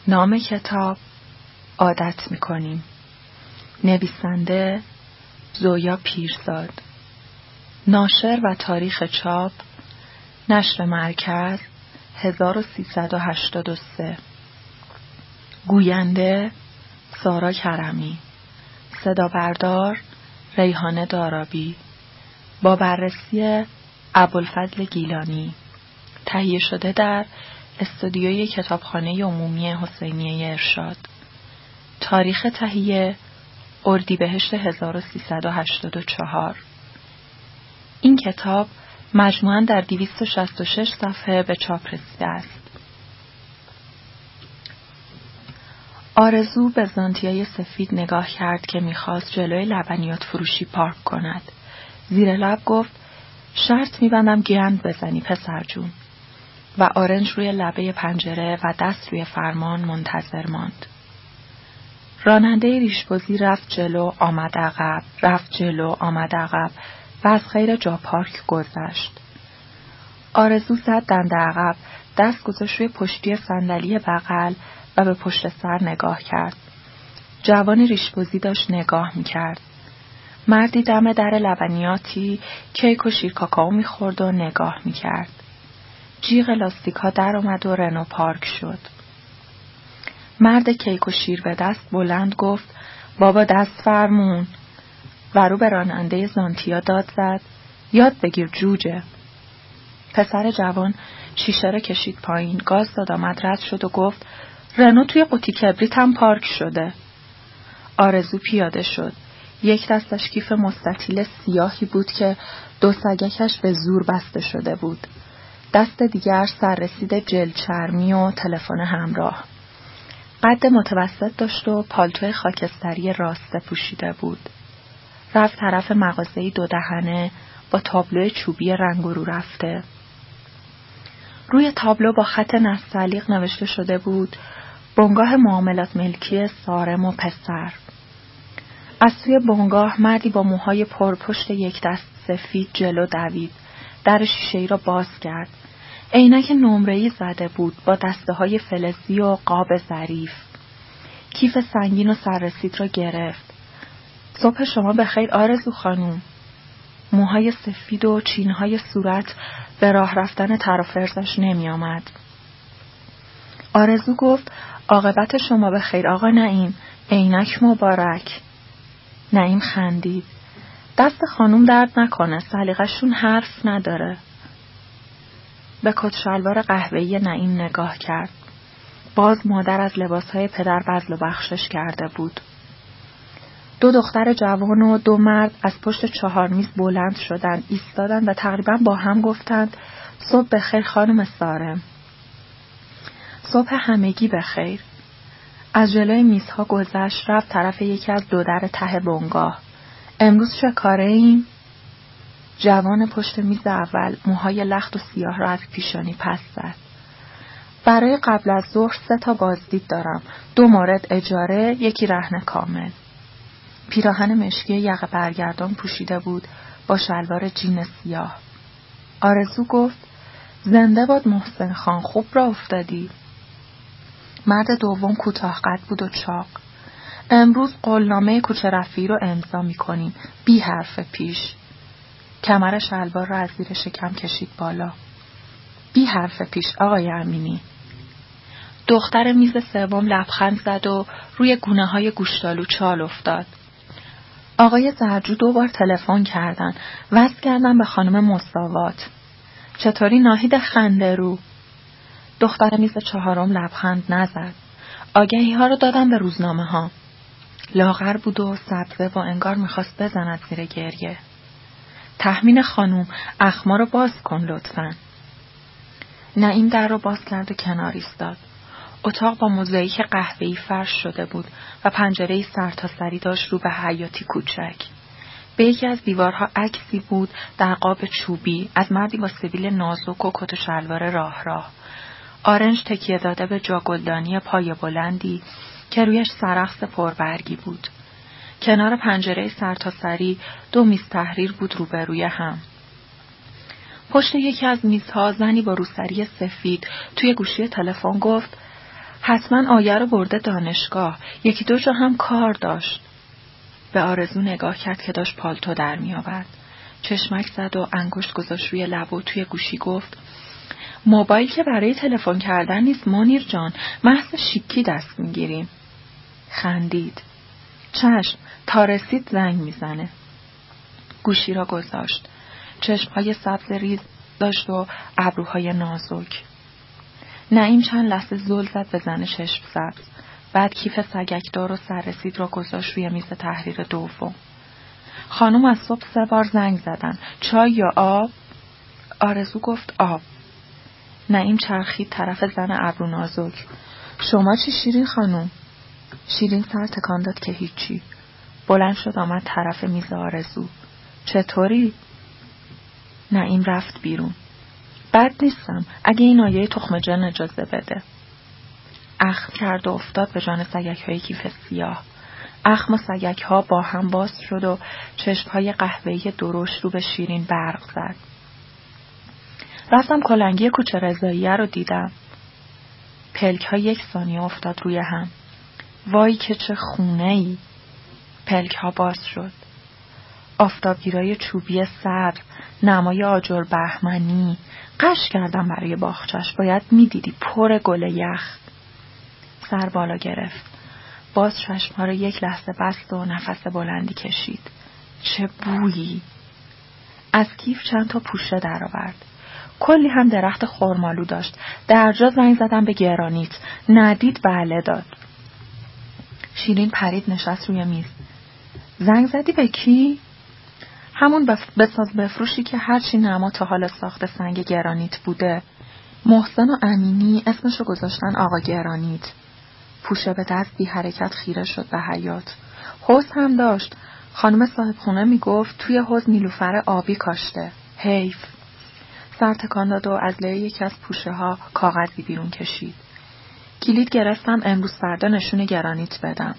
نام کتاب عادت می‌کنیم. نویسنده زویا پیرزاد. ناشر و تاریخ چاپ نشر مرکز 1383. گوینده سارا کرمی. صدا بردار ریحانه دارابی. با بررسی ابوالفضل گیلانی. تهیه شده در استودیوی کتابخانه عمومی حسینیه ارشاد. تاریخ تهیه اردیبهشت 1384. این کتاب مجموعاً در 266 صفحه به چاپ رسیده است. آرزو به زانتیای سفید نگاه کرد که می‌خواست جلوی لبنیات فروشی پارک کند. زیر لب گفت شرط می‌بندم گند بزنی پسر جون. و آرنج روی لبه پنجره و دست روی فرمان منتظر ماند. راننده ریشبزی رفت جلو آمد عقب، رفت جلو آمد عقب و از خیر جا پارک گذشت. آرزو زد دنده عقب، دست گذاشت روی پشتی صندلی بغل و به پشت سر نگاه کرد. جوانی ریشبزی داشت نگاه می‌کرد. مردی دم در لبنیاتی کیک و شیر کاکائو می‌خورد و نگاه می‌کرد. جیغ لاستیک‌ها در اومد و رنو پارک شد. مرد کیک و شیر به دست بلند گفت بابا دست فرمون و رو به راننده زانتیا داد زد یاد بگیر جوجه. پسر جوان شیشه را کشید پایین، گاز داد آمد رد شد و گفت رنو توی قوطی کبریت هم پارک شده. آرزو پیاده شد. یک دستش کیف مستطیل سیاهی بود که دو سگکش به زور بسته شده بود. دست دیگر سررسید جل چرمی و تلفن همراه. قد متوسط داشت و پالتو خاکستری راسته پوشیده بود. رفت طرف مغازه‌ای دو دهنه با تابلو چوبی رنگ رو رفته. روی تابلو با خط نستعلیق نوشته شده بود بنگاه معاملات ملکی سارم و پسر. از سوی بنگاه مردی با موهای پرپشت یک دست سفید جلو دوید. در شیشه‌ای را باز کرد. عینک نمره‌ای زده بود با دسته‌های فلزی و قاب ظریف. کیف سنگین و سررسید را گرفت. صبح شما بخیر آرزو خانوم. موهای سفید و چینهای صورت به راه رفتن تر و فرزش نمی آمد. آرزو گفت عاقبت شما بخیر آقا نعیم. عینک مبارک. نعیم خندید. دست خانوم درد نکنه، سلیقه‌شون حرف نداره. به کت شلوار قهوه‌ای نعیم نگاه کرد. باز مادر از لباسهای پدر بذل و بخشش کرده بود. دو دختر جوان و دو مرد از پشت چهار میز بلند شدند، ایستادند و تقریبا با هم گفتند صبح بخیر خانم سارم. صبح همگی بخیر. از جلوی میزها گذشت، رفت طرف یکی از دو در ته بنگاه. امروز چه کاره ایم؟ جوان پشت میز اول موهای لخت و سیاه را از پیشانی پس زد. برای قبل از ظهر 3 بازدید دارم. 2 مورد اجاره، یکی رهن کامل. پیراهن مشکی یقه برگردان پوشیده بود با شلوار جین سیاه. آرزو گفت زنده باد محسن خان، خوب را افتادی. مرد دوم کوتاه قد بود و چاق. امروز قولنامه کوچه رفیعی رو امضا می‌کنیم، بی حرف پیش. کمر شلوار را از زیر شکم کشید بالا. بی حرف پیش آقای امینی. دختر میز سوم لبخند زد و روی گونه‌های گوشتالو چال افتاد. آقای زرجو 2 بار تلفن کردن، وصل کردن به خانم مساوات. چطوری ناهید خنده رو؟ دختر میز چهارم لبخند نزد. آگهی ها رو دادم به روزنامه ها. لاغر بود و سبزه و انگار میخواست بزند زیر گریه. تحمین خانوم، اخما رو باز کن لطفاً. نعیم در رو باز کرد و کنار ایستاد. اتاق با موزاییک قهوه‌ای فرش شده بود و پنجره‌ای سرتاسری داشت رو به حیاطی کوچک. به یکی از دیوارها عکسی بود در قاب چوبی از مردی با سبیل نازک و کت و شلوار راه. آرنج تکیه داده به جاگلدانی پای بلندی که رویش سرخس پربرگی بود. کنار پنجره سرتاسری 2 میز تحریر بود روبروی هم. پشت یکی از میزها زنی با روسری سفید توی گوشی تلفن گفت حتما آیه رو برده دانشگاه، یکی دو جا هم کار داشت. به آرزو نگاه کرد که داشت پالتو در می آورد. چشمک زد و انگشت گذاشت روی لب و توی گوشی گفت موبایل که برای تلفن کردن نیست منیر جان، محض شیکی دست می گیریم. خندید. چشم، تا رسید زنگ می زنه. گوشی را گذاشت. چشمهای سبز ریز داشت و ابروهای نازک. نعیم چند لحظه زل زد به زن چشم سبز. بعد کیف سگکدار و سررسید را گذاشت روی میز تحریر دوم. خانم از صبح 3 بار زنگ زدن. چای یا آب؟ آرزو گفت آب. نعیم چرخید طرف زن ابرو نازک. شما چی شیرین خانم؟ شیرین سر تکان داد که هیچی. بلند شد آمد طرف میز آرزو. چطوری؟ نعیم رفت بیرون. بد نیستم اگه این آیه تخم جن اجازه بده. اخم کرد و افتاد به جان سگک‌های کیف سیاه. اخم سگک‌ها با هم باز شد و چشم‌های قهوه‌ای درشت رو به شیرین برق زد. رفتم کلنگی کوچه رضاییه رو دیدم. پلک‌ها 1 ثانیه افتاد روی هم. وای که چه خونه‌ای. پلک‌ها باز شد. آفتابگیرای چوبی سبز، نمای آجر بهمنی. قش کردم برای باغچش، باید میدیدی پر گل یخ. سر بالا گرفت. باز چشم‌ها را 1 لحظه بست و نفس بلندی کشید. چه بویی! از کیف چند تا پوشه درآورد. کلی هم درخت خرمالو داشت. درجا زنگ زدم به گرانیت. ندید بله داد. شیرین پرید نشست روی میز. زنگ زدی به کی؟ همون بساز بفروشی که هرچی نما تا حالا ساخت سنگ گرانیت بوده. محسن و امینی اسمشو گذاشتن آقا گرانیت. پوشه به دست بی حرکت خیره شد به حیاط. حوض هم داشت. خانم صاحب خونه میگفت توی حوض نیلوفر آبی کاشته. حیف. سر تکان داد و از لای یکی از پوشه ها کاغذی بیرون کشید. کلید گرفتم امروز فردا نشون گرانیت بدم.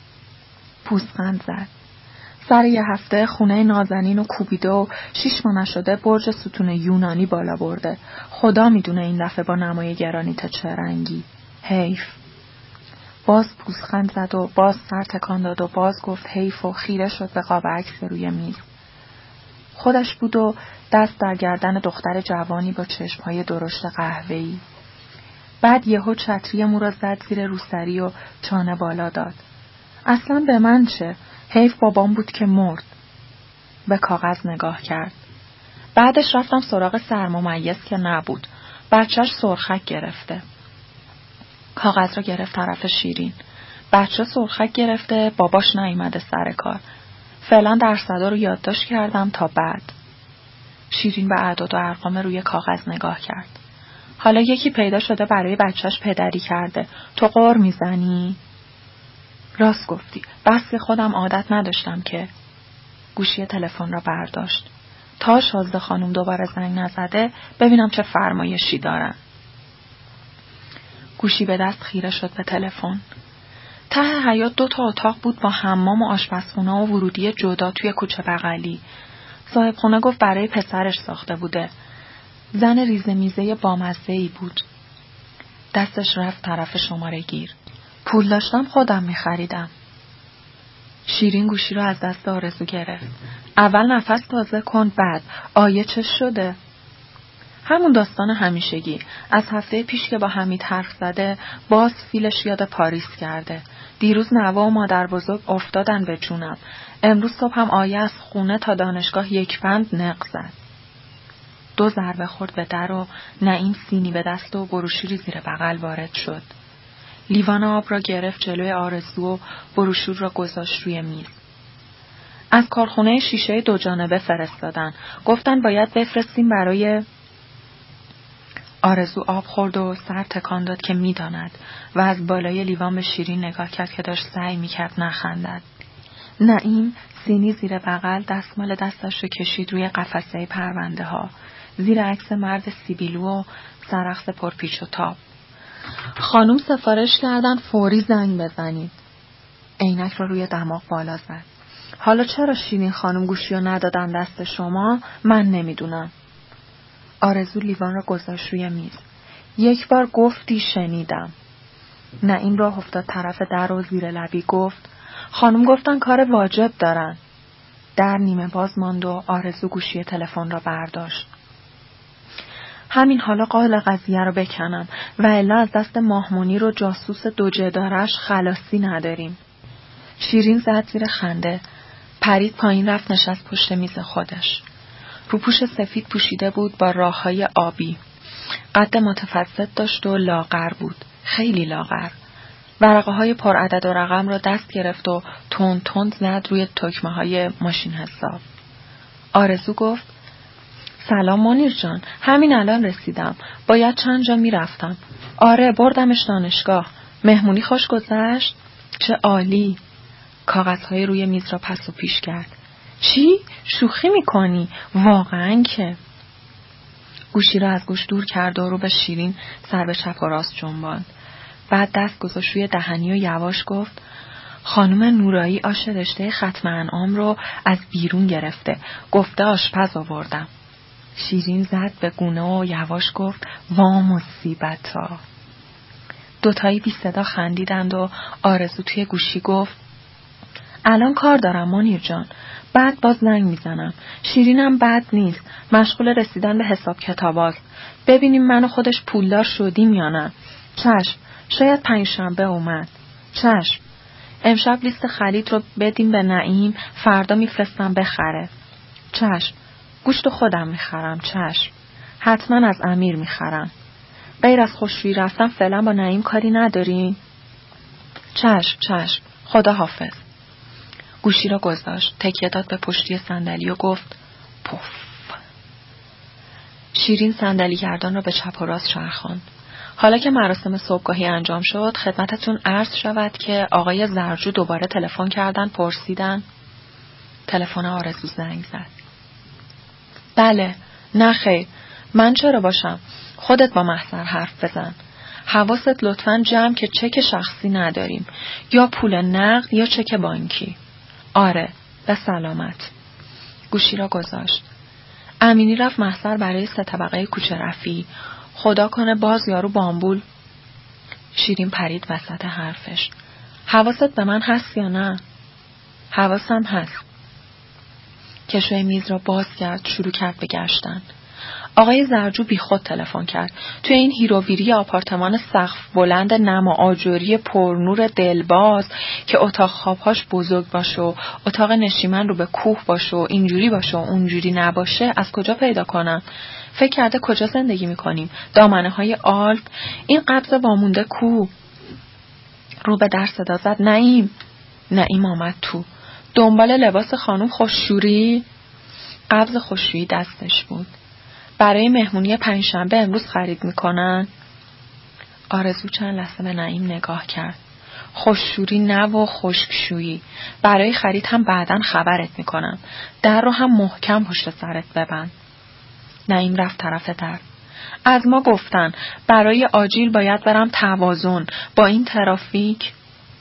پوزخند زد. سر 1 هفته خونه نازنین و کوبیده و 6 ماه نشده برج ستون یونانی بالا برده. خدا میدونه این دفعه با نمای گرانیت چه رنگی. حیف. باز پوزخند زد و باز سر تکان داد و باز گفت حیف و خیره شد به قاب عکس روی میز. خودش بود و دست در گردن دختر جوانی با چشمهای درشت قهوه‌ای. بعد یهو چتری مو را زد زیر روسری و چانه بالا داد. اصلا به من چه؟ حیف بابام بود که مرد. به کاغذ نگاه کرد. بعدش رفتم سراغ سرممیز که نبود. بچهش سرخک گرفته. کاغذ را گرفت طرف شیرین. بچه سرخک گرفته، باباش نیامده سر کار. فعلا درصدا رو یادداشت کردم تا بعد. شیرین به اعداد و ارقام روی کاغذ نگاه کرد. حالا یکی پیدا شده برای بچهش پدری کرده. تو قر میزنی؟ راست گفتی. بس که خودم عادت نداشتم که. گوشی تلفن را برداشت. تا شازده خانم دوباره زنگ نزده ببینم چه فرمایشی دارن. گوشی به دست خیره شد به تلفن. ته حیاط 2 تا اتاق بود با حمام و آشپزخونه و ورودی جدا توی کوچه بغلی. صاحب خونه گفت برای پسرش ساخته بوده. زن ریزه میزه بامزه‌ای بود. دستش رفت طرف شماره گیر. پول داشتم خودم می‌خریدم. شیرین گوشی رو از دست آرزو گرفت. اول نفس تازه کن بعد. آیه چه شده؟ همون داستان همیشگی. از هفته پیش که با حمید حرف زده باز فیلش یاد پاریس کرده. دیروز نوا و مادر بزرگ افتادن به جونم. امروز صبح هم آیه از خونه تا دانشگاه 1 پند نق زد. 2 ضربه خورد به در و نعیم سینی به دست و بروشوری زیر بغل وارد شد. لیوان آب را گرفت جلوی آرزو و بروشور را گذاشت روی میز. از کارخونه شیشه 2 جانبه فرستادن. گفتن باید بفرستیم برای... آرزو آب خورد و سر تکان داد که میداند و از بالای لیوان به شیرین نگاه کرد که داشت سعی میکرد نخندد. نعیم سینی زیر بغل دستمال دستش رو کشید روی قفسه پرونده ها. زیر عکس مرد سیبیلو و سرخس پرپیچ و تاب. خانم سفارش کردن فوری زنگ بزنید. عینک رو روی دماغ بالا زد. حالا چرا شیرین خانم گوشی رو ندادن دست شما؟ من نمیدونم. آرزو لیوان رو گذاشت روی میز. 1 بار گفتی شنیدم. نعیم راه افتاد طرف در و زیر لبی گفت خانم گفتن کار واجب دارن. در نیمه باز ماند و آرزو گوشی تلفن را برداشت. همین حالا قال قضیه رو بکنم و الا از دست ماه منیر و جاسوس دوجه‌دارش خلاصی نداریم. شیرین زد زیر خنده. پرید پایین رفت نشست پشت میز خودش. روپوش سفید پوشیده بود با راه‌های آبی. قد متوسط داشت و لاغر بود. خیلی لاغر. ورقه‌های پر عدد و رقم را دست گرفت و تند تند زد روی تکمه‌های ماشین حساب. آرزو گفت سلام منیر جان، همین الان رسیدم. باید چند جا میرفتم. آره بردمش دانشگاه. مهمونی خوش گذشت؟ چه عالی. کاغذهای روی میز را پس و پیش کرد. چی؟ شوخی میکنی؟ واقعاً که. گوشی را از گوش دور کرد و رو به شیرین سر به چپ و راست جنباند. بعد دست گذاشت روی دهنی و یواش گفت خانم نورایی آش رشته ختم انعام رو از بیرون گرفته. گفته آشپز آوردم. شیرین زد به گونه و یواش گفت وا مصیبتا. دوتایی بی صدا خندیدند و آرزو توی گوشی گفت الان کار دارم منیر جان. بعد باز زنگ میزنم. شیرینم بد نیست. مشغول رسیدن به حساب کتاباست. ببینیم من و خودش پولدار شدیم یا نه. چشم. شاید پنجشنبه اومد. چشم. امشب لیست خرید رو بدیم به نعیم. فردا میفرستم بخره. چشم. گوشت خودم میخرم. چشم. حتما از امیر میخرم. غیر از خوشرویی رفتن فعلا با نعیم کاری ندارین؟ چشم. چشم. خدا حافظ. گوشی را گذاشت. تکیه داد به پشتی صندلی و گفت پف. شیرین صندلی گردان را به چپ و راست چرخاند. حالا که مراسم صبحگاهی انجام شد خدمتتون عرض شود که آقای زرجو دوباره تلفن کردن پرسیدن. تلفن آرزو زنگ زد. بله. نه خیر. من چرا باشم؟ خودت با محضر حرف بزن. حواست لطفاً جمع که چک شخصی نداریم. یا پول نقد یا چک بانکی. آره. به سلامت. گوشی را گذاشت. امینی رفت محضر برای 3 طبقه کوچه رفی. خدا کنه باز یارو بامبول. شیرین پرید وسط حرفش. حواست به من هست یا نه؟ حواسم هست. کشوی میز را باز کرد. شروع کرد به گشتن. آقای زرجو بی خود تلفن کرد. توی این هیروویری آپارتمان سقف بلند نم و آجوری پرنور دلباز که اتاق خوابهاش بزرگ باشه و اتاق نشیمن رو به کوه باشه و اینجوری باشه و اونجوری نباشه از کجا پیدا کنم؟ فکر کرده کجا زندگی میکنیم؟ دامنه های آلپ؟ این قبض وامونده کو؟ رو به در صدا زد. نعیم. نعیم آمد تو. دنبال لباس خانم خوششوری؟ قبض خوششویی دستش بود. برای مهمونی پنجشنبه امروز خرید میکنن؟ آرزو چند لحظه به نعیم نگاه کرد. خوششوری نه و خشکشویی. برای خرید هم بعداً خبرت میکنم. در رو هم محکم پشت سرت ببند. نعیم رفت طرف در. از ما گفتن برای آجیل باید برم توازن. با این ترافیک.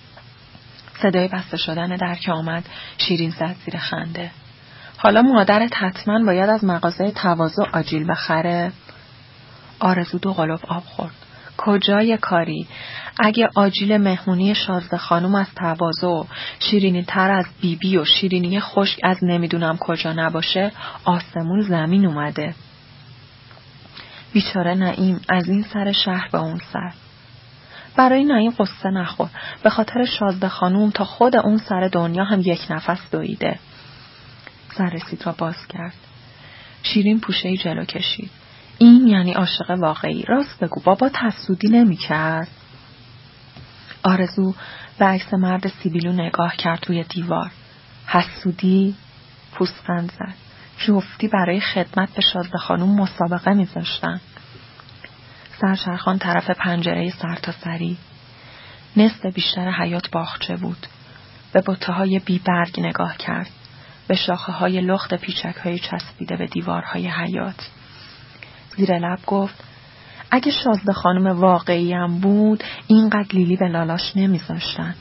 صدای بسته شدن در که آمد شیرین زد زیر خنده. حالا مادرت حتما باید از مغازه تواضع آجیل بخره؟ آرزو 2 قلوب آب خورد. کجای کاری؟ اگه آجیل مهمونی شازده خانم از تواضع شیرینی تر از بیبی و شیرینی خشک از نمیدونم کجا نباشه آسمون زمین اومده. بیچاره نعیم از این سر شهر به اون سر. برای نعیم قصه نخور. به خاطر شازده خانم تا خود اون سر دنیا هم یک نفس دویده. سر رسید را باز کرد. شیرین پوشه‌ای جلو کشید. این یعنی عاشق واقعی. راست بگو بابا تفسودی نمی کرد. آرزو به عکس مرد سیبیلو نگاه کرد روی دیوار. حسودی؟ پوستند زد. جفتی برای خدمت به شازده خانم مسابقه می زاشتن. سرچرخان طرف پنجره سرتاسری. نصف بیشتر حیاط باغچه بود. به بوته‌های بی برگ نگاه کرد. به شاخه‌های لخت پیچک‌های چسبیده به دیوارهای حیاط. زیر لب گفت اگه شازده خانم واقعی هم بود اینقدر لیلی به لالاش نمیذاشتن.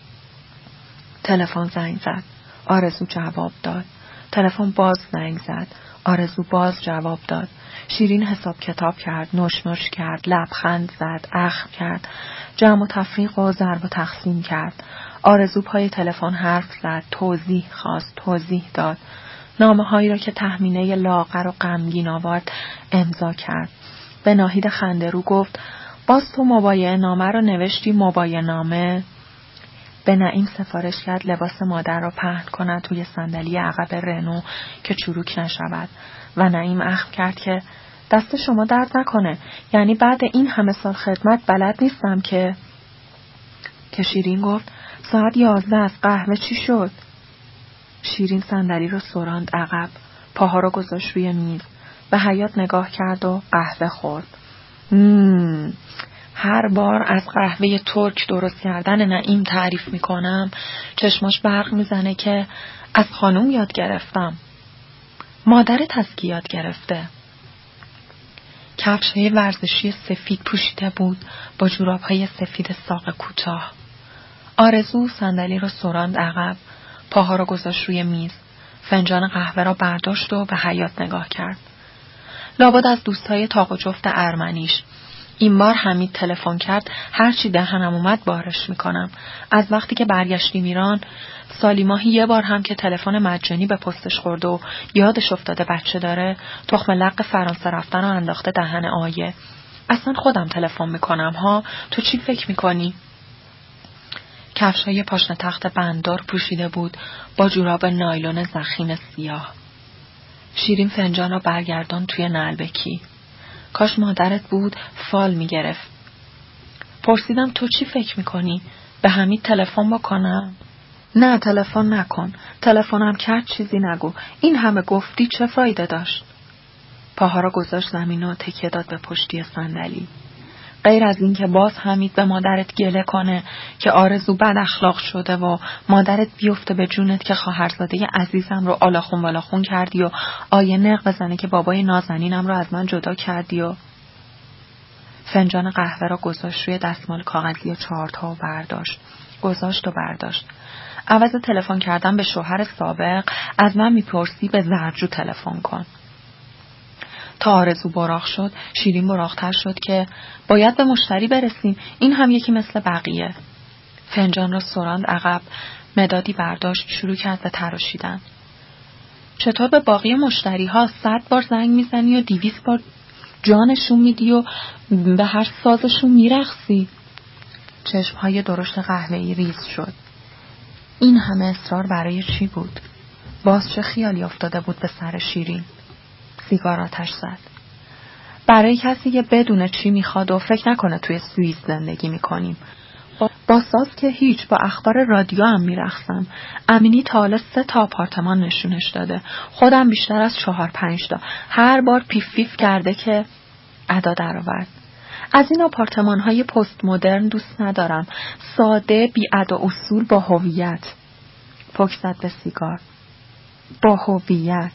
تلفن زنگ زد. آرزو جواب داد. تلفن باز زنگ زد. آرزو باز جواب داد. شیرین حساب کتاب کرد، نوش کرد، لبخند زد، اخم کرد، جمع و تفریق و ضرب و تقسیم کرد. آرزو پای تلفن حرف زد، توضیح خواست، توضیح داد. نامه‌هایی را که تهمینه لاغر و غمگین آورد امضا کرد. به ناهید خنده‌رو گفت: باز تو مبایعه نامه را نوشتی مبایعه نامه؟ به نعیم سفارش کرد لباس مادر را پهن کند توی صندلی عقب رنو که چروک نشود و نعیم اخم کرد که دست شما درد نکنه، یعنی بعد این همه سال خدمت بلد نیستم که شیرین گفت: ساعت 11 است، قهوه چی شد؟ شیرین صندلی رو سراند عقب، پاها رو گذاشت روی میز، به حیاط نگاه کرد و قهوه خورد. هر بار از قهوه ترک درست کردن نعیم تعریف میکنم چشماش برق میزنه که از خانوم یاد گرفتم. مادرت از کی یاد گرفته؟ کفش‌های ورزشی سفید پوشیده بود با جوراب‌های سفید ساق کوتاه. آرزو صندلی رو سراند عقب، پاها رو گذاشت روی میز، فنجان قهوه را برداشت و به حیاط نگاه کرد. لابد از دوستای تاق و جفت ارمنیش. این بار حمید تلفن کرد هرچی دهنم اومد بارش میکنم. از وقتی که برگشتیم ایران سالی ماهی یه بار هم که تلفن مجانی به پستش خورد و یادش افتاده بچه داره تخم لق فرانسه رفتن رو انداخته دهن آیه. اصلا خودم تلفن میکنم ها، تو چی فکر میکنی؟ کفشای پاشنه تخت بنددار پوشیده بود با جوراب نایلون ضخیم سیاه. شیرین فنجان را برگردان توی نعلبکی. کاش مادرت بود فال میگرفت. پرسیدم تو چی فکر میکنی؟ به حمید تلفن بکنم؟ نه تلفن نکن. تلفنم کرد چیزی نگو. این همه گفتی چه فایده داشت؟ پاها را گذاشت زمین و تکیه داد به پشتی صندلی. غیر از این که باز حمید به مادرت گله کنه که آرزو بد اخلاق شده و مادرت بیفته به جونت که خواهرزاده عزیزم رو آلاخون بالاخون کردی و آیه نق بزنه که بابای نازنینم رو از من جدا کردی و فنجان قهوه را گذاشت روی دستمال کاغذی و چهارتا و برداشت. عوض تلفن کردن به شوهر سابق از من میپرسی به زرجو تلفن کن. تا آرزو براق شد، شیرین براق‌تر شد که باید به مشتری برسیم، این هم یکی مثل بقیه. فنجان را سراند عقب، مدادی برداشت، شروع کرد به تراشیدن. چطور به باقی مشتری ها 100 بار زنگ میزنی و 200 بار جانشون میدی و به هر سازشون میرقصی؟ چشمهای درشت قهوه‌ای ریز شد. این همه اصرار برای چی بود؟ باز چه خیالی افتاده بود به سر شیرین؟ سیگار آتش زد. برای کسی که بدونه چی میخواد و فکر نکنه توی سوئیس زندگی میکنیم. با ساز که هیچ، با اخبار رادیو هم میرقصم. امینی تا حالا 3 آپارتمان نشونش داده. خودم بیشتر از 4-5 تا. هر بار پیف پیف کرده که ادا در آورد. از این آپارتمان های پست مدرن دوست ندارم. ساده، بی ادا اصول، با هویت. پک زد به سیگار. با هویت.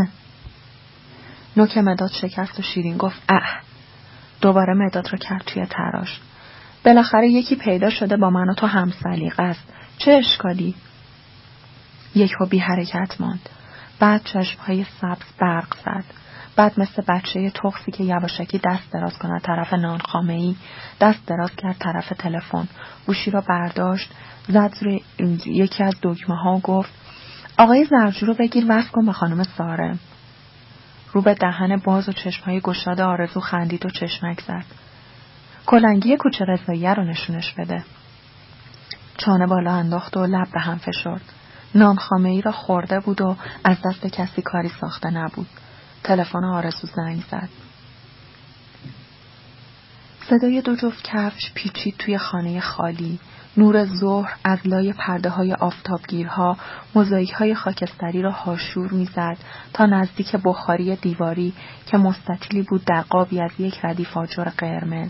نوک مداد شکست و شیرین گفت دوباره مداد رو کرد توی تراش. بالاخره یکی پیدا شده با من و تو هم سلیقه است. چه اشکالی؟ یکو بی حرکت ماند. بعد چشمهای سبز برق زد. بعد مثل بچه تخسی که یواشکی دست دراز کنه طرف نانخامه‌ای، دست دراز کرد طرف تلفن. گوشی را برداشت، زد روی یکی از دکمه ها و گفت: آقای زرجو رو بگیر وصل کن به خانم سارم. رو به دهن باز و چشمهای گشاد آرزو خندید و چشمک زد. کلنگی کوچه رضاییه رو نشونش بده. چانه بالا انداخت و لب به هم فشرد. نانخامه‌ای را خورده بود و از دست کسی کاری ساخته نبود. تلفن آرزو زنگ زد. صدای 2 جفت کفش پیچید توی خانه خالی. نور ظهر از لای پرده‌های آفتابگیرها موزاییک‌های خاکستری را هاشور می‌زد تا نزدیک بخاری دیواری که مستطیلی بود در قابی از یک ردیف آجر قرمز.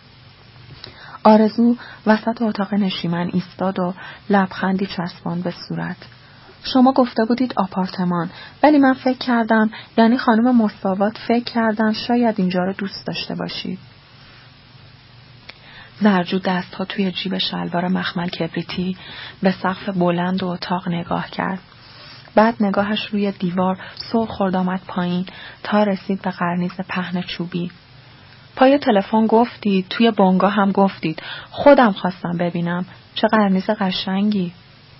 آرزو وسط اتاق نشیمن ایستاد و لبخندی چسباند به صورت. شما گفته بودید آپارتمان، ولی من فکر کردم، یعنی خانم مساوات فکر کردم شاید اینجا رو دوست داشته باشید. زرجو دستها توی جیب شلوار مخمل کبریتی به سقف بلند و اتاق نگاه کرد. بعد نگاهش روی دیوار سر خورد آمد پایین تا رسید به قرنیز پهن چوبی. پای تلفن گفتید، توی بنگاه هم گفتید. خودم خواستم ببینم. چه قرنیز قشنگی.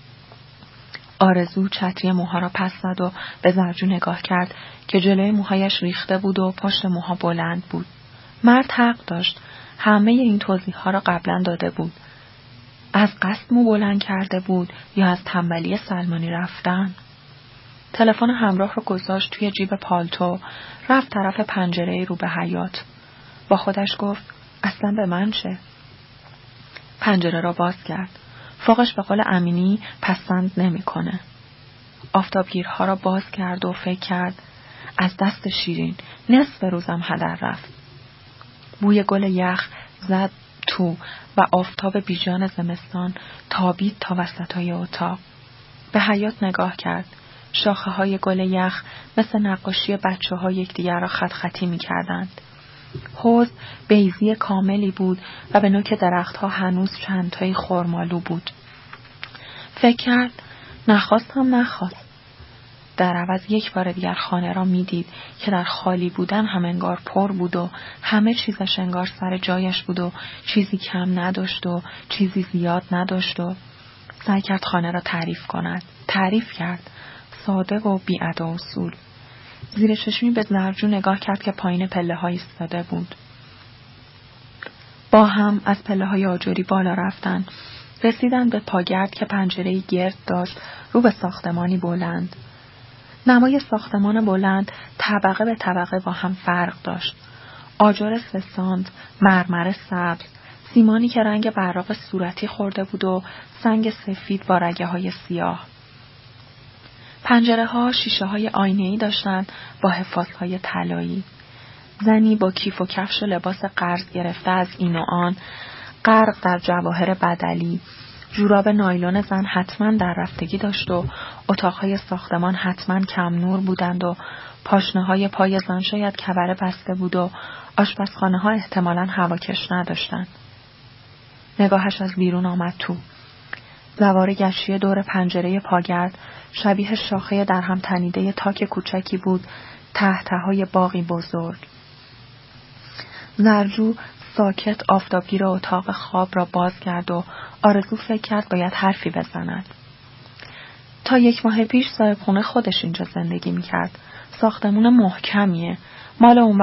آرزو چتری موها را پس زد و به زرجو نگاه کرد که جلوی موهایش ریخته بود و پشت موها بلند بود. مرد حق داشت. همه این توضیح ها را قبلا داده بود. از قصد مو بلند کرده بود یا از تنبلی سلمانی رفتن؟ تلفن همراه را گذاشت توی جیب پالتو، رفت طرف پنجره رو به حیاط. با خودش گفت اصلا به من چه؟ پنجره را باز کرد. فوقش به قول امینی پسند نمی‌کنه. آفتابگیرها را باز کرد و فکر کرد از دست شیرین نصف روزم هدر رفت. بوی گل یخ زد تو و آفتاب بیجان زمستان تابید تا وسطای اتاق. به حیاط نگاه کرد. شاخه های گل یخ مثل نقاشی بچه ها یکدیگر را خط خطی می کردند. حوض بیضی کاملی بود و به نوک درختها هنوز چند تایی خرمالو بود. فکر کرد نخواست. در عوض یک بار دیگر خانه را می دید که در خالی بودن هم انگار پر بود و همه چیزش انگار سر جایش بود و چیزی کم نداشت و چیزی زیاد نداشت و سعی کرد خانه را تعریف کند. تعریف کرد. ساده و بی ادا و اصول. زیر چشمی به زرجو نگاه کرد که پایین پله های ایستاده بود. با هم از پله های آجری بالا رفتند. رسیدند به پاگرد که پنجره‌ای گرد داشت رو به ساختمانی بلند. نمای ساختمان بلند طبقه به طبقه با هم فرق داشت. آجر 3 سانت، مرمر سبز، سیمانی که رنگ براق صورتی خورده بود و سنگ سفید با رگه های سیاه. پنجره ها شیشه های آینه‌ای داشتند با حفاظهای طلایی. زنی با کیف و کفش و لباس قرض گرفته از این و آن، غرق در جواهر بدلی. جوراب نایلون زن حتما در رفتگی داشت و اتاقهای ساختمان حتما کم نور بودند و پاشنه‌های پای زن شاید کبره بسته بود و آشپزخانه‌ها احتمالاً هواکش نداشتند. نگاهش از بیرون آمد تو. زوار گچی دور پنجره پاگرد شبیه شاخه در هم تنیده تاک کوچکی بود تحتهای باغی بزرگ. زرجو ساکت آفتابگیر اتاق خواب را باز کرد و آرزو فکر کرد باید حرفی بزند. تا 1 ماه پیش صاحب خونه خودش اینجا زندگی میکرد. ساختمون محکمیه. مال اون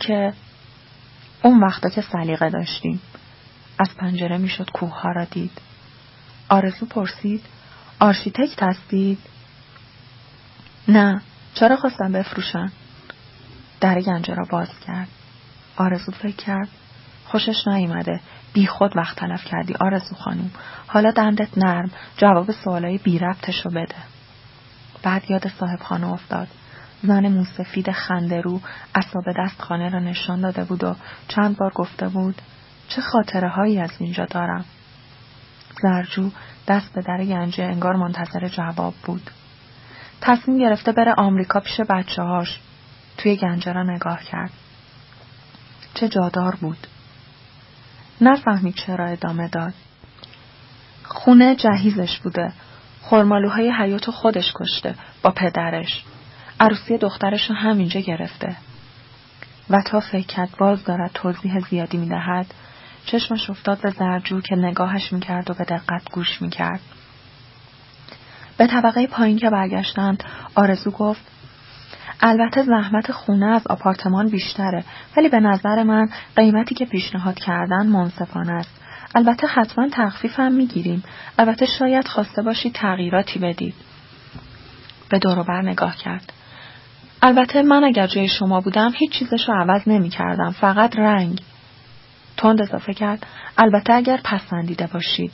وقتا که سلیقه داشتیم. از پنجره میشد کوه ها را دید. آرزو پرسید آرشیتکت هستید؟ نه، چرا خواستم بفروشن؟ در گنجه را باز کرد. آرزو فکر کرد خوشش نیامده. بی خود وقت تلف کردی آرزو خانم. حالا دندت نرم، جواب سوالای بی ربطشو بده. بعد یاد صاحب خانه افتاد. زن موسفید خنده‌رو عصا دست خانه را نشان داده بود و چند بار گفته بود چه خاطره هایی از اینجا دارم. زرجو دست به در گنجه انگار منتظر جواب بود. تصمیم گرفته بره آمریکا پیش بچه‌هاش. توی گنجه را نگاه کرد. چه جادار بود. نفهمید چرا ادامه داد. خونه جهیزش بوده. خرمالوهای حیاطو خودش کشته با پدرش. عروسی دخترش رو همینجا گرفته. و تا فکر کرد باز دارد توضیح زیادی میدهد، چشمش افتاد به زرجو که نگاهش میکرد و به دقت گوش میکرد. به طبقه پایین که برگشتند آرزو گفت البته زحمت خونه از آپارتمان بیشتره، ولی به نظر من قیمتی که پیشنهاد کردن منصفانه است. البته حتما تخفیف هم میگیریم. البته شاید خواسته باشی تغییراتی بدید. به دور و بر نگاه کرد. البته من اگر جای شما بودم هیچ چیزشو عوض نمی کردم. فقط رنگ. تند اضافه کرد. البته اگر پسندیده باشید.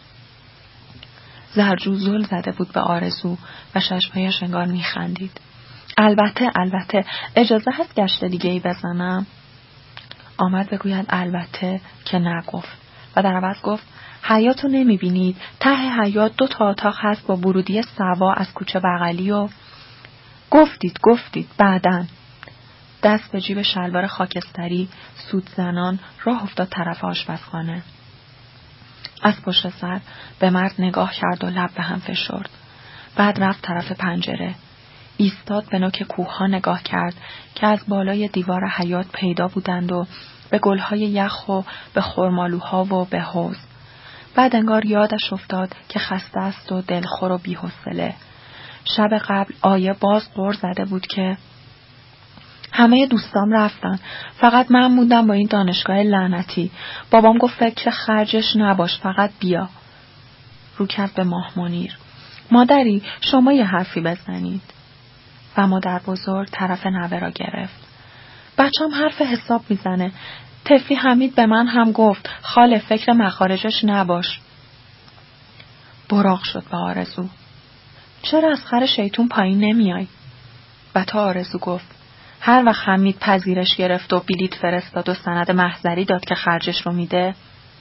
زرجو زل زده بود به آرزو و چشمهایش انگار می خندید. البته اجازه هست گشت دیگه ای بزنم؟ آمد بگوید البته که نگفت و در عوض گفت حیاطو نمی بینید؟ ته حیاط 2 اتاق هست با ورودی سوا از کوچه بغلی و گفتید بعدن. دست به جیب شلوار خاکستری سود زنان راه افتاد طرف آشپزخانه. از پشت سر به مرد نگاه کرد و لب به هم فشرد. بعد رفت طرف پنجره. ایستاد به نوک کوه‌ها نگاه کرد که از بالای دیوار حیاط پیدا بودند و به گل‌های یخ و به خرمالوها و به حوض. بعد انگار یادش افتاد که خسته است و دلخور و بی‌حوصله. شب قبل آیه باز غر زده بود که همه دوستام رفتن، فقط من موندم با این دانشگاه لعنتی. بابام گفت فکر خرجش نباش، فقط بیا. رو کرد به ماه منیر. مادری شما یه حرفی بزنید. و مادر بزرگ طرف نوه را گرفت. بچم حرف حساب میزنه. طفلی حمید به من هم گفت خاله فکر مخارجش نباش. براق شد به آرزو. چرا از خر شیطون پایین نمیای؟ و تا آرزو گفت هر وقت حمید پذیرش گرفت و بلیط فرستاد و سند محضری داد که خرجش رو میده.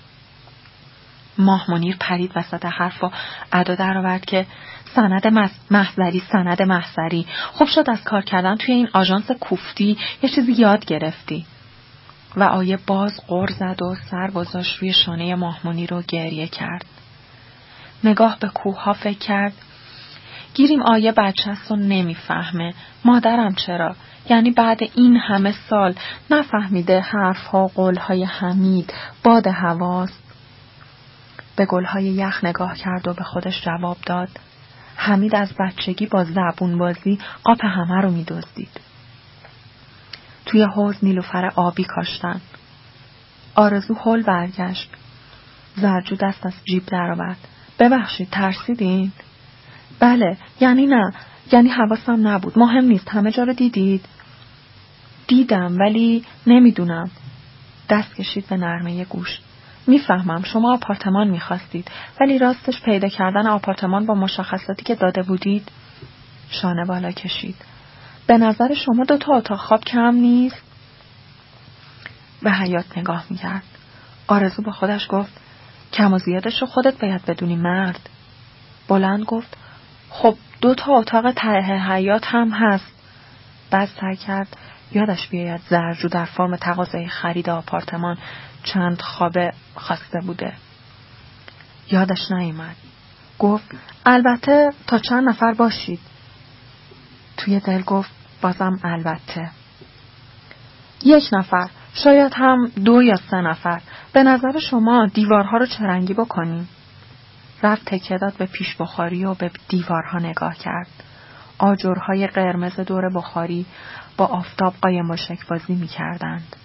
ماه منیر پرید وسط حرف و ادا در آورد که سند محضری. خوب شد از کار کردن توی این آژانس کوفتی یه چیزی یاد گرفتی. و آیه باز غر زد و سر گذاشت روی شانه ماه منیر رو گریه کرد. نگاه به کوه ها فکر کرد گیریم آیه بچه‌ست و نمیفهمه. مادرم چرا؟ یعنی بعد این همه سال نفهمیده حرف‌ها و قول‌های حمید باد هواست؟ به گل‌های یخ نگاه کرد و به خودش جواب داد حمید از بچگی با زبون بازی قاپ همه رو می‌دزدید. توی حوض نیلوفر آبی کاشتن. آرزو هول برگشت. زرجو دست از جیب درآورد. ببخشید ترسیدین؟ بله، یعنی نه، یعنی حواسم نبود. مهم نیست. همه جا رو دیدید؟ دیدم ولی نمیدونم. دست کشید به نرمه گوش. میفهمم شما آپارتمان میخواستید، ولی راستش پیدا کردن آپارتمان با مشخصاتی که داده بودید؟ شانه بالا کشید. به نظر شما 2 اتاق خواب کم نیست؟ به حیاط نگاه میکرد. آرزو با خودش گفت کم و زیادش رو خودت باید بدونی مرد. بلند گفت خب 2 اتاق ته حیاط هم هست. بعد سعی کرد یادش بیاید زرجو در فرم تقاضای خرید آپارتمان چند خوابه خواسته بوده. یادش نیامد. گفت البته تا چند نفر باشید. توی دل گفت بازم البته. 1 نفر، شاید هم 2 یا 3 نفر. به نظر شما دیوارها رو چه رنگی بکنیم؟ رفت تکیه داد به پیش بخاری و به دیوارها نگاه کرد. آجرهای قرمز دور بخاری با آفتاب قایم باشک بازی می کردند.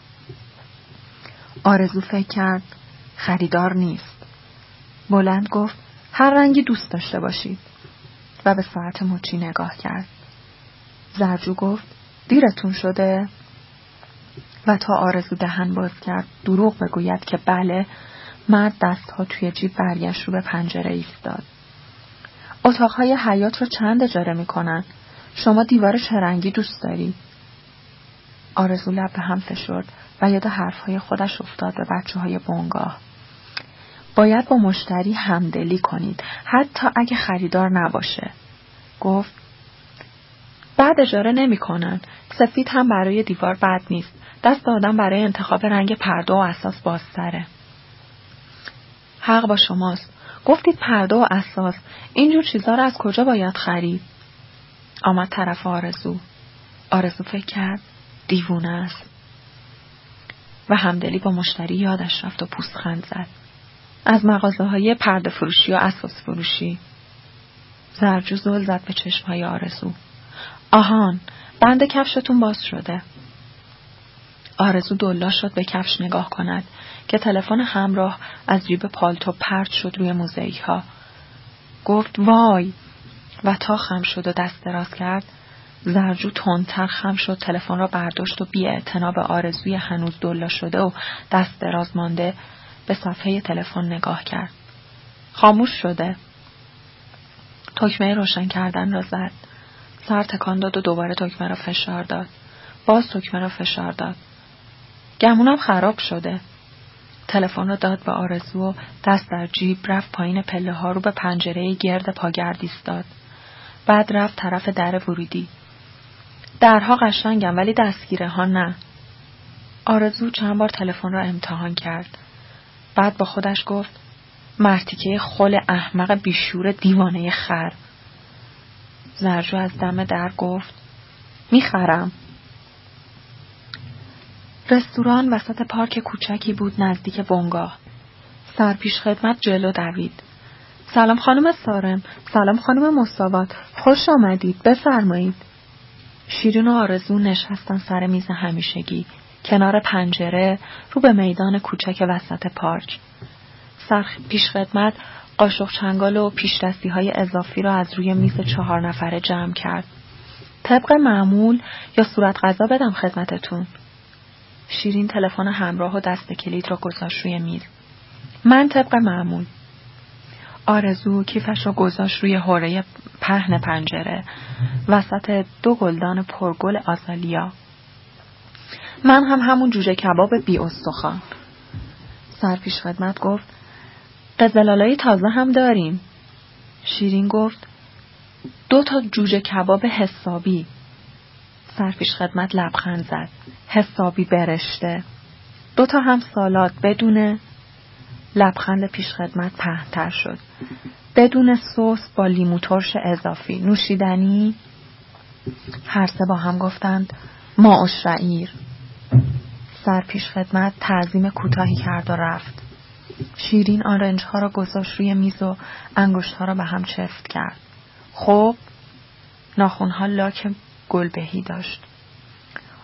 آرزو فکر کرد خریدار نیست. بلند گفت هر رنگی دوست داشته باشید و به ساعت مچی نگاه کرد. زرجو گفت دیرتون شده؟ و تا آرزو دهن باز کرد دروغ بگوید که بله، مرد دستها توی جیب برگشت رو به پنجره ایستاد. اتاقهای حیاط رو چند اجاره میکنن؟ شما دیوار چه رنگی دوست داری؟ آرزو لب به هم فشرد و یاد حرفهای خودش افتاد به بچه‌های بنگاه. باید با مشتری همدلی کنید، حتی اگه خریدار نباشه. گفت بعد اجاره نمی‌کنن. سفید هم برای دیوار بد نیست. دست آدم برای انتخاب رنگ پرده و اساس بازتره. حق با شماست. گفتید پرده و اساس. اینجور چیزا رو از کجا باید خرید؟ آمد طرف آرزو. آرزو فکر کرد دیوونه است. و همدلی با مشتری یادش رفت و پوستخند زد. از مغازه‌های پرده فروشی و اساس فروشی. زرجو زل زد به چشمهای آرزو. آهان، بند کفشتون باز شده. آرزو دلا شد به کفش نگاه کند که تلفن همراه از جیب پالتو پرت شد روی موزاییک‌ها. گفت وای و تا خم شد و دست دراز کرد. زرجو تندتر خم شد، تلفن را برداشت و بی اعتنا به آرزوی هنوز دلا شده و دست دراز مانده به صفحه تلفن نگاه کرد. خاموش شده. تکمه روشن کردن را زد. سر تکان داد و دوباره تکمه را فشار داد. باز تکمه را فشار داد. گمونم خراب شده. تلفن را داد به آرزو و دست در جیب رفت پایین پله ها رو به پنجره گرد پاگرد ایستاد. بعد رفت طرف در ورودی. درها قشنگم ولی دستگیره ها نه. آرزو چند بار تلفن را امتحان کرد. بعد با خودش گفت مرتیکه خل احمق بیشور دیوانه خر. زرجو از دم در گفت میخرم. رستوران وسط پارک کوچکی بود نزدیک بنگاه. سرپیش خدمت جلو دوید. سلام خانم سارم، سلام خانم مساوات، خوش آمدید، بفرمایید. شیرین و آرزو نشستن سر میز همیشگی کنار پنجره رو به میدان کوچک وسط پارک. سرپیش خدمت قاشق چنگال و پیشدستی های اضافی را از روی میز 4 نفره جمع کرد. طبق معمول یا صورت غذا بدم خدمتتون؟ شیرین تلفن همراه و دست کلید را گذاشت روی میز. من طبق معمول. آرزو کیفش را گذاشت روی حوره پهن پنجره وسط 2 گلدان پرگل آزالیا. من هم همون جوجه کباب بی استخوان. سرپیش خدمت گفت قزلالای تازه هم داریم. شیرین گفت 2 جوجه کباب حسابی. سرپیش خدمت لبخند زد. حسابی برشته. 2 هم سالاد بدون. لبخند پیش خدمت پهن‌تر شد. بدون سس با لیمو ترش اضافی. نوشیدنی؟ هر سه با هم گفتند ماء الشعیر. سرپیش خدمت تعظیم کوتاهی کرد و رفت. شیرین آرنج ها را گذاشت روی میز و انگشت ها را به هم چفت کرد. خب ناخن ها لاک گلبهی داشت.